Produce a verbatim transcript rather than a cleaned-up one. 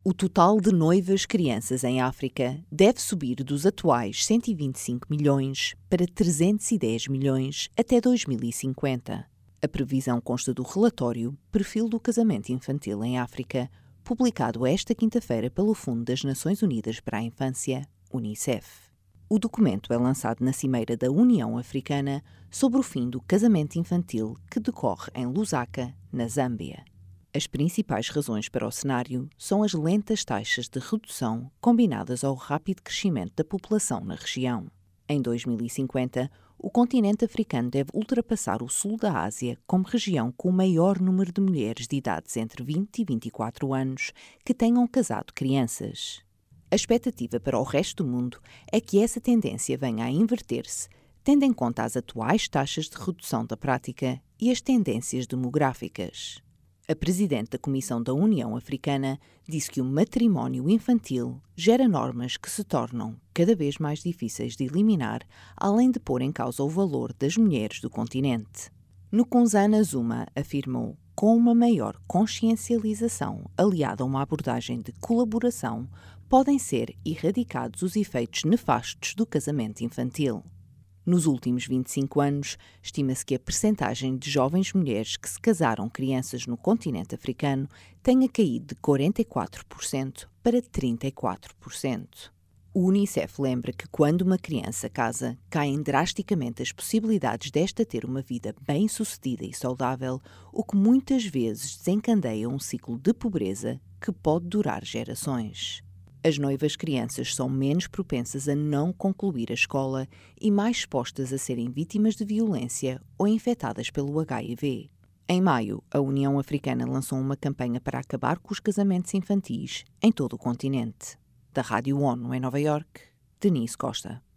O total de noivas crianças em África deve subir dos atuais cento e vinte e cinco milhões para trezentos e dez milhões até dois mil e cinquenta. A previsão consta do relatório Perfil do Casamento Infantil em África, publicado esta quinta-feira pelo Fundo das Nações Unidas para a Infância, Unicef. O documento é lançado na Cimeira da União Africana sobre o fim do casamento infantil que decorre em Lusaka, na Zâmbia. As principais razões para o cenário são as lentas taxas de redução combinadas ao rápido crescimento da população na região. Em dois mil e cinquenta, o continente africano deve ultrapassar o sul da Ásia como região com o maior número de mulheres de idades entre vinte e vinte e quatro anos que tenham casado crianças. A expectativa para o resto do mundo é que essa tendência venha a inverter-se, tendo em conta as atuais taxas de redução da prática e as tendências demográficas. A presidente da Comissão da União Africana disse que o matrimónio infantil gera normas que se tornam cada vez mais difíceis de eliminar, além de pôr em causa o valor das mulheres do continente. Nkuza Zuma afirmou: com uma maior consciencialização aliada a uma abordagem de colaboração, podem ser erradicados os efeitos nefastos do casamento infantil. Nos últimos vinte e cinco anos, estima-se que a percentagem de jovens mulheres que se casaram crianças no continente africano tenha caído de quarenta e quatro por cento para trinta e quatro por cento. O Unicef lembra que quando uma criança casa, caem drasticamente as possibilidades desta ter uma vida bem-sucedida e saudável, o que muitas vezes desencadeia um ciclo de pobreza que pode durar gerações. As noivas crianças são menos propensas a não concluir a escola e mais expostas a serem vítimas de violência ou infectadas pelo H I V. Em maio, a União Africana lançou uma campanha para acabar com os casamentos infantis em todo o continente. Da Rádio ONU em Nova Iorque, Denise Costa.